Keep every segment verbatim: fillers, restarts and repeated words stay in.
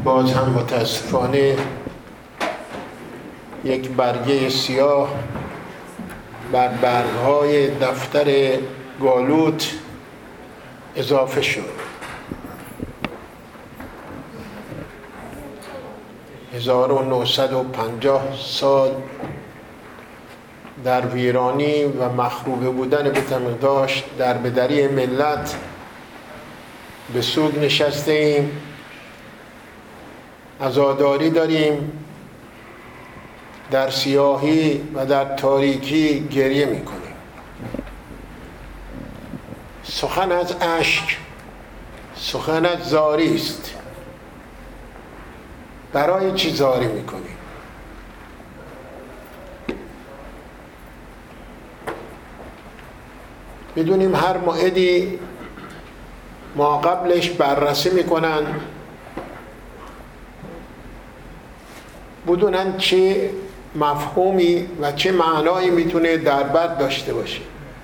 باز هم متاسفانه یک برگه سیاه بر برگهای دفتر گالوت اضافه شد. هزار و نهصد و پنجاه سال در ویرانی و مخروبه بودن بتمقداش در بدری ملت به سوگ نشسته ایم، عزاداری داریم، در سیاهی و در تاریکی گریه میکنیم. سخن از اشک، سخن از زاری است. برای چی زاری میکنیم؟ میدونیم هر موعدی ما قبلش بررسی میکنن بدونن چه مفهومی و چه معنایی میتونه در بر داشته باشه.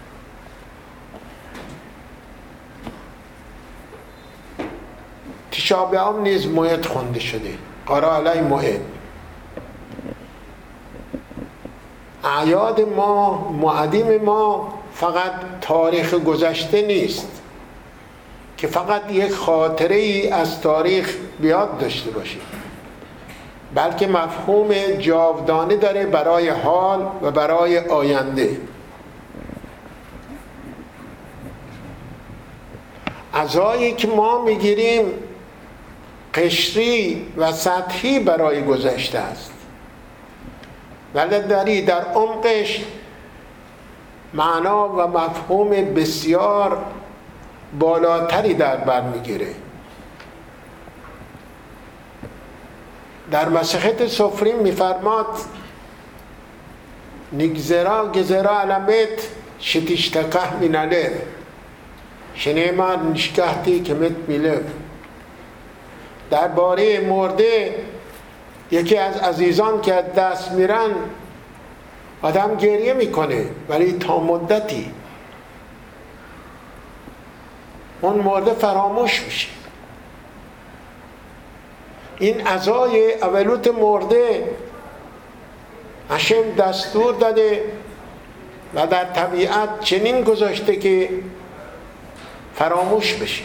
تشابه هم نیز موعد خونده شده، قرا علی موعد. اعیاد ما، معدیم ما فقط تاریخ گذشته نیست که فقط یک خاطره ای از تاریخ بیاد داشته باشه، بلکه مفهوم جاودانه داره برای حال و برای آینده. عزایی که ما میگیریم قشری و سطحی برای گذشته است، ولی داری در عمقش معنا و مفهوم بسیار بالاتری در بر میگیره. در مسخت سفرین میفرماد نگذرا گذرا علمت شتیشتکه میناله شنیمار نشکهتی کمت میلف. در باره مرده یکی از عزیزان که از دست میرن آدم گریه میکنه، ولی تا مدتی اون مرده فراموش میشه. این عزای اولوت مرده هشم دستور داده و در طبیعت چنین گذاشته که فراموش بشه.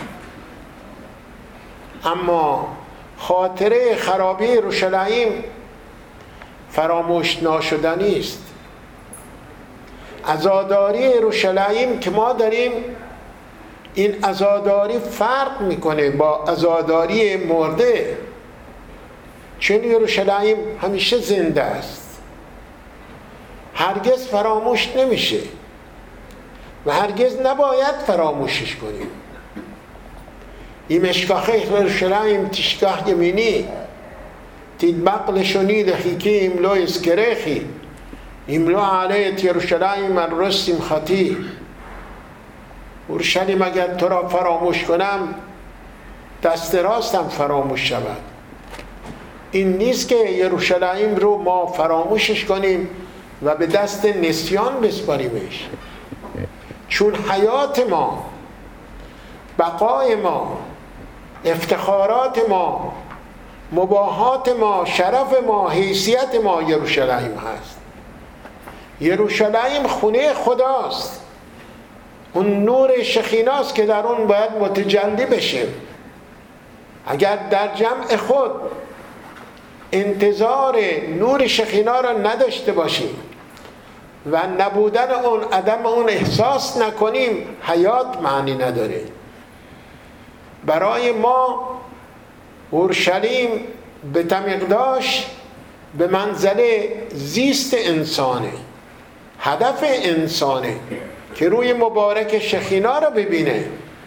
اما خاطره خرابی یروشلایم فراموش ناشدنی است. عزاداری یروشلایم که ما داریم، این عزاداری فرق میکنه با عزاداری مرده، چون یروشلایم همیشه زنده است، هرگز فراموش نمیشه و هرگز نباید فراموشش کنیم. این مشکاخه یروشلایم تشکاه یمینی تید بقل شنید حیکی املو اسکرخی املو علیت یروشلایم الرسیم خطی. اورشلیم اگر تو را فراموش کنم دست راستم فراموش شود. این نیست که یروشلایم رو ما فراموشش کنیم و به دست نسیان بسپاریمش، چون حیات ما، بقای ما، افتخارات ما، مباهات ما، شرف ما، حیثیت ما یروشلایم هست. یروشلایم خونه خداست، اون نور شخیناست که در اون باید متجلی بشه. اگر در جمع خود انتظار نور شخینا را نداشته باشیم و نبودن اون، عدم اون احساس نکنیم، حیات معنی نداره. برای ما اورشلیم به تمقداش به منزله زیست انسانه، هدف انسانه که روی مبارک شخینا را ببینه.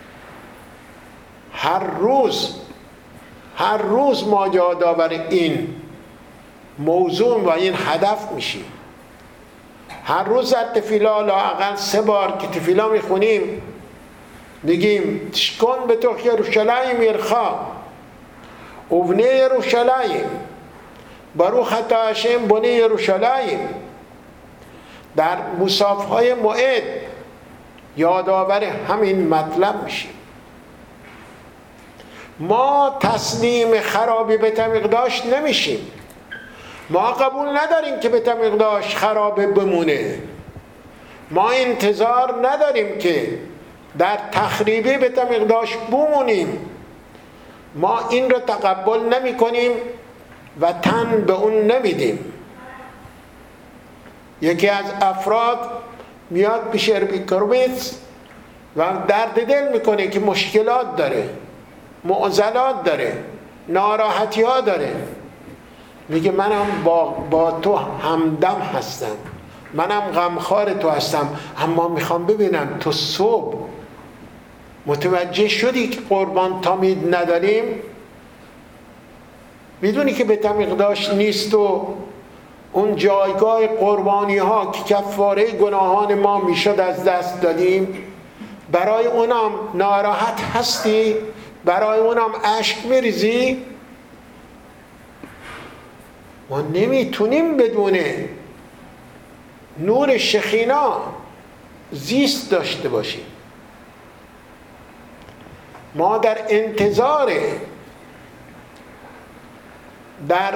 هر روز هر روز ما یادآور این موضوع و این هدف میشیم. هر روز در تفیلا لااقل سه بار که تفیلا میخونیم میگیم تشکن به تو یروشلایم یرخا اوونه یروشلایم بروخ حتی هشم بنی یروشلایم. در مصافهای موعد یادآور همین مطلب میشیم. ما تسلیم خرابی بیت المقدس نمیشیم. ما قبول نداریم که بیت المقدس خرابه بمونه. ما انتظار نداریم که در تخریبی بیت المقدس بمونیم. ما این رو تقبل نمی کنیم و تن به اون نمیدیم. یکی از افراد میاد پیش اربی کروبیتس و درد دل میکنه که مشکلات داره، معضلات داره، ناراحتی ها داره. میگه منم با, با تو همدم هستم، منم غمخوار تو هستم، اما میخوام ببینم تو صبح متوجه شدی که قربان تامید نداریم؟ میدونی که بیت المقدس نیست و اون جایگاه قربانی ها که کفاره گناهان ما میشد از دست دادیم، برای اونم ناراحت هستی؟ برای اونم اشک میریزی؟ ما نمیتونیم بدون نور شخینا زیست داشته باشیم. ما در انتظار در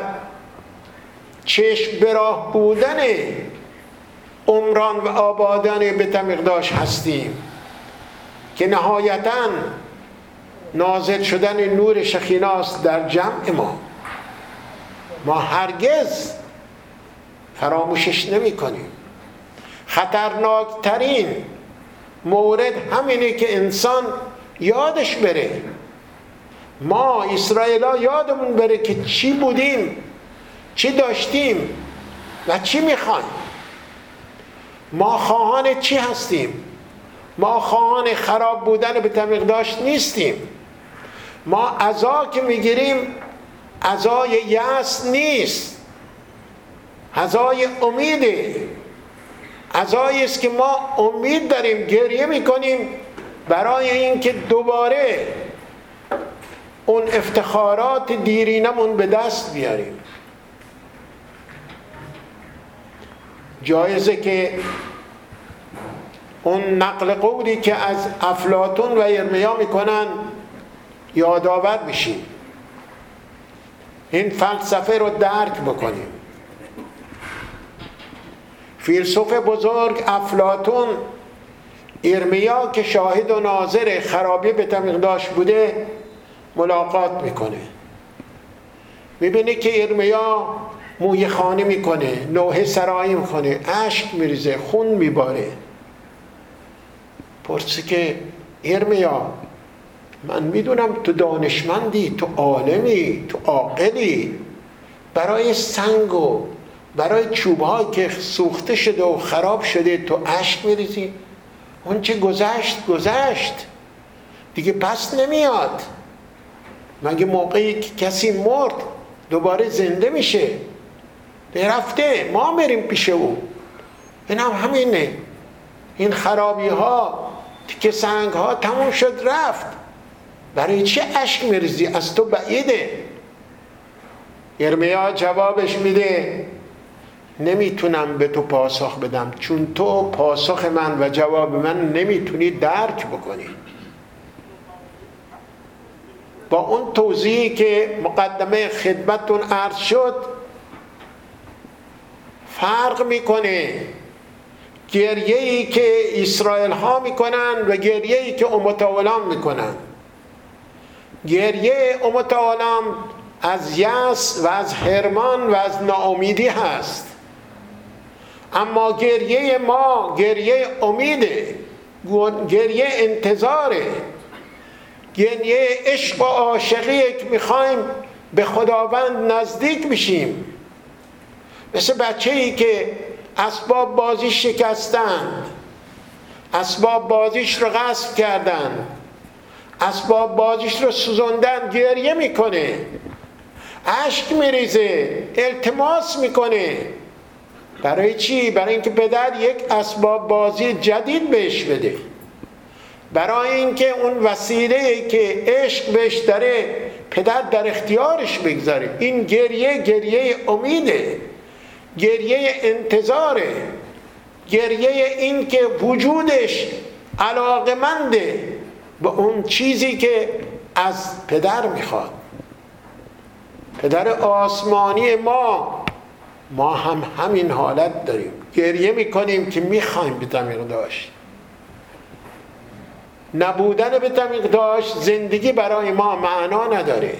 چشم براه بودن عمران و آبادان بیت المقدس هستیم که نهایتاً نازل شدن نور شخیناست در جمع ما. ما هرگز فراموشش نمی کنیم. خطرناکترین مورد همینه که انسان یادش بره، ما اسرائیلا یادمون بره که چی بودیم، چی داشتیم و چی میخوایم. ما خواهان چی هستیم؟ ما خواهان خراب بودن بیت المقدس نیستیم. ما عزا که میگیریم عزای یأس نیست، عزای امیده. عزایی است که ما امید داریم، گریه میکنیم برای اینکه دوباره اون افتخارات دیرینمون به دست بیاریم. جایزه که اون نقل قولی که از افلاطون و ارمیا میکنن یادآور بشیم، این فلسفه رو درک بکنیم. فیلسوف بزرگ افلاطون ارمیا که شاهد و ناظر خرابی بیت المقدس بوده ملاقات میکنه. میبینه که ارمیا موی خانه میکنه، نوحه سرایی میکنه، اشک میریزه، خون میباره. پرسه که ارمیا، من میدونم تو دانشمندی، تو عالمی، تو عاقلی، برای سنگ و برای چوب‌هایی که سوخته شده و خراب شده تو اشک میریزی؟ اون چه گذشت گذشت دیگه پس نمیاد. مگه موقعی که کسی مرد دوباره زنده میشه؟ رفته، ما میریم پیش او. این هم همینه. این خرابی ها، تیکه سنگ ها تموم شد رفت. برای چه اشک میریزی؟ از تو بعیده. ارمیا جوابش میده نمیتونم به تو پاسخ بدم، چون تو پاسخ من و جواب من نمیتونی درک بکنی. با اون توضیحی که مقدمه خدمتتون عرض شد فرق میکنه گریه‌ای که اسرائیل ها میکنن و گریه‌ای که امت عالم میکنن. گریه امت عالم از یأس و از حرمان و از ناامیدی هست، اما گریه ما گریه امیده، گریه انتظاره، گریه عشق و عاشقیه که میخوایم به خداوند نزدیک بشیم. مثل بچه‌ای که اسباب بازی شکستن، اسباب بازیش رو غصب کردن، اسباب بازیش رو سوزوندن، گریه میکنه، اشک میریزه، التماس میکنه. برای چی؟ برای اینکه پدر یک اسباب بازی جدید بهش بده، برای اینکه اون وسیله‌ای که عشق بهش داره پدر در اختیارش بگذاره. این گریه گریه امیده، گریه انتظاره، گریه این که وجودش علاقمنده به اون چیزی که از پدر میخواد. پدر آسمانی ما ما هم همین حالت داریم، گریه میکنیم که میخوایم بتمیقداش. نبودن بتمیقداش زندگی برای ما معنا نداره.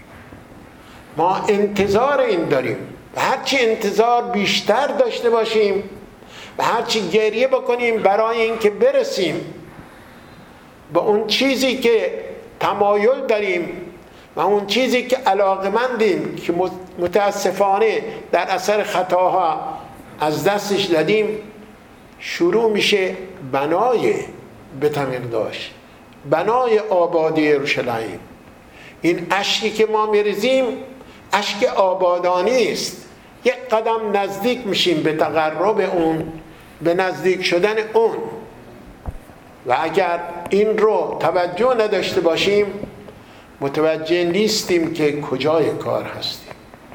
ما انتظار این داریم و هرچی انتظار بیشتر داشته باشیم و هرچی گریه بکنیم برای اینکه برسیم به اون چیزی که تمایل داریم و اون چیزی که علاقمندیم که متاسفانه در اثر خطاها از دستش دادیم، شروع میشه بنای بتمیقداش، بنای آبادی یروشلایم. این اشکی که ما میریزیم اشک آبادانی است. یک قدم نزدیک میشیم به تقرب اون، به نزدیک شدن اون. و اگر این رو توجه نداشته باشیم متوجه نیستیم که کجای کار هستیم.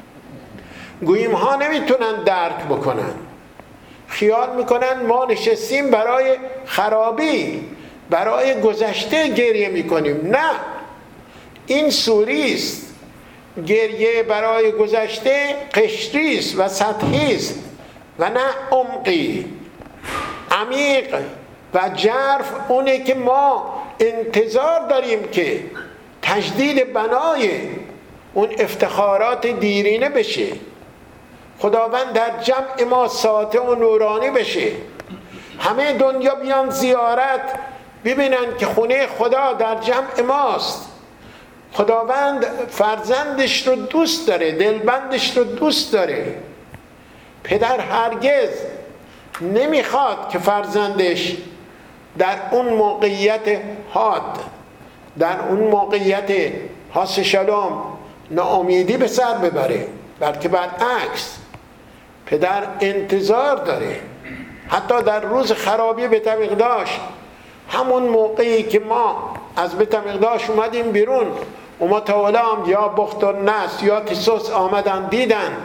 گوییم ها نمیتونن درک بکنن، خیال میکنن ما نشستیم برای خرابی، برای گذشته گریه میکنیم. نه، این سوری است. گریه برای گذشته قشری است و سطحی است و نه عمقی. عمیق و جرف اونه که ما انتظار داریم که تجدید بنای اون افتخارات دیرینه بشه، خداوند در جمع ما ساطع و نورانی بشه، همه دنیا بیان زیارت ببینن که خونه خدا در جمع ماست. خداوند فرزندش رو دوست داره، دلبندش رو دوست داره. پدر هرگز نمیخواد که فرزندش در اون موقعیت حاد، در اون موقعیت حاس شلوم ناامیدی به سر ببره، بلکه برعکس پدر انتظار داره حتی در روز خرابی بتمیقداش، همون موقعی که ما از بتمیقداش اومدیم بیرون، اومتولام یا بختالنصر یا تیسوس آمدن دیدن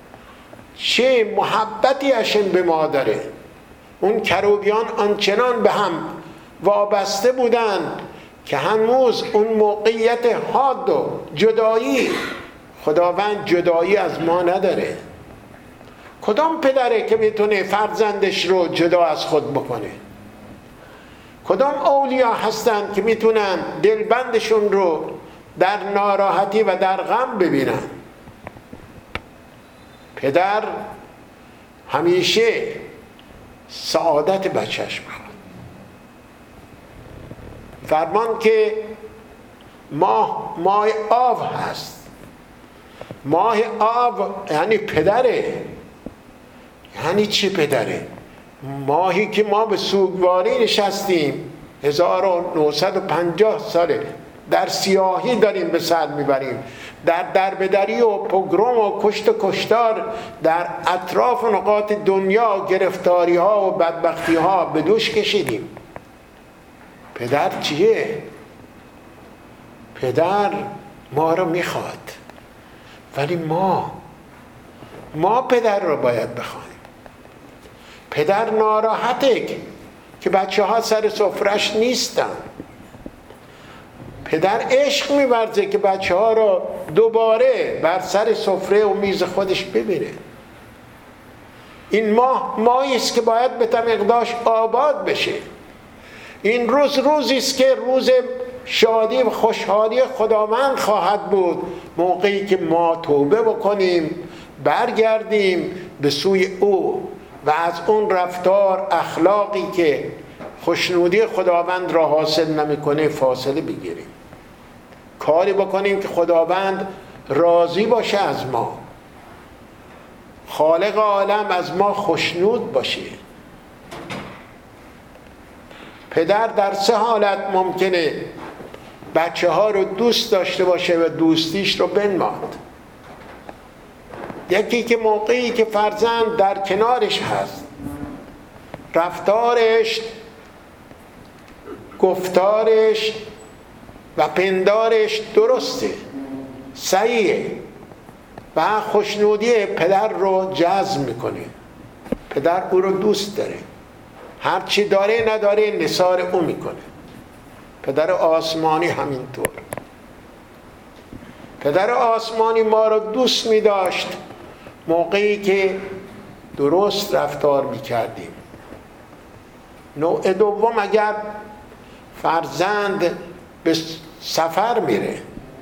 چه محبتی اشن به ما داره. اون کروبیان آنچنان به هم وابسته بودن که هنوز اون موقعیت حاد و جدایی، خداوند جدایی از ما نداره. کدام پدره که میتونه فرزندش رو جدا از خود بکنه؟ کدام اولیا هستن که میتونن دلبندشون رو در ناراحتی و در غم ببینن؟ پدر همیشه سعادت بچهش میخواد. فرمان که ماه ماه آب هست. ماه آب یعنی پدره. یعنی چی پدره؟ ماهی که ما به سوگواری نشستیم هزار و نهصد و پنجاه ساله در سیاهی داریم به سر میبریم، در دربدری و پوگروم و کشت و کشتار در اطراف و نقاط دنیا گرفتاری ها و بدبختی ها به دوش کشیدیم. پدر چیه؟ پدر ما رو میخواد، ولی ما ما پدر رو باید بخوایم. پدر ناراحته که بچه ها سر سفرش نیستن. پدر عشق می‌ورزه که بچه ها رو دوباره بر سر سفره و میز خودش ببینه. این ماه ماهی است که باید بتمیقداش آباد بشه. این روز روزی است که روز شادی و خوشحالی خداوند خواهد بود، موقعی که ما توبه بکنیم، برگردیم به سوی او و از اون رفتار اخلاقی که خوشنودی خداوند را حاصل نمیکنه فاصله بگیریم. کاری بکنیم که خداوند راضی باشه از ما، خالق عالم از ما خوشنود باشه. پدر در سه حالت ممکنه بچه ها رو دوست داشته باشه و دوستیش رو بنماد. یکی که موقعی که فرزند در کنارش هست، رفتارش، گفتارش و پندارش درسته، صحیحه و خوشنودی پدر رو جذب میکنه. پدر او رو دوست داره، هر چی داره نداره نثار او میکنه. پدر آسمانی همینطور. پدر آسمانی ما را دوست می داشت موقعی که درست رفتار می کردیم. نوع دوم، اگر فرزند به سفر میره،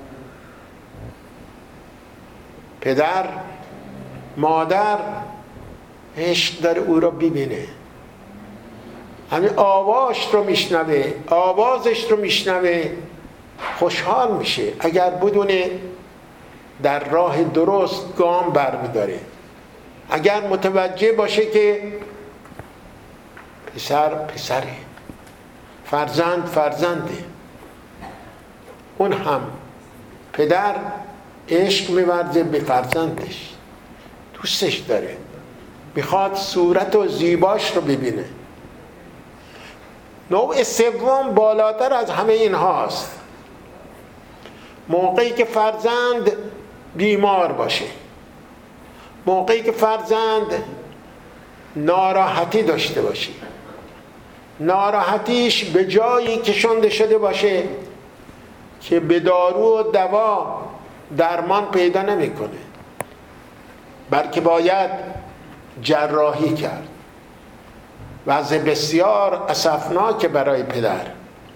پدر مادر عشق داره او را ببینه، همین آوازش رو میشنوه آوازش رو میشنوه خوشحال میشه. اگر بدونه در راه درست گام برمیداره، اگر متوجه باشه که پسر پسره، فرزند فرزنده، اون هم پدر عشق می‌ورزه به فرزندش، دوستش داره، میخواد صورت و زیباش رو ببینه. نوع سوم بالاتر از همه این هاست. موقعی که فرزند بیمار باشه، موقعی که فرزند ناراحتی داشته باشه، ناراحتیش به جایی کشانده شده باشه که به دارو و دوا درمان پیدا نمیکنه، بلکه باید جراحی کرد. وضع بسیار اسفناک برای پدر.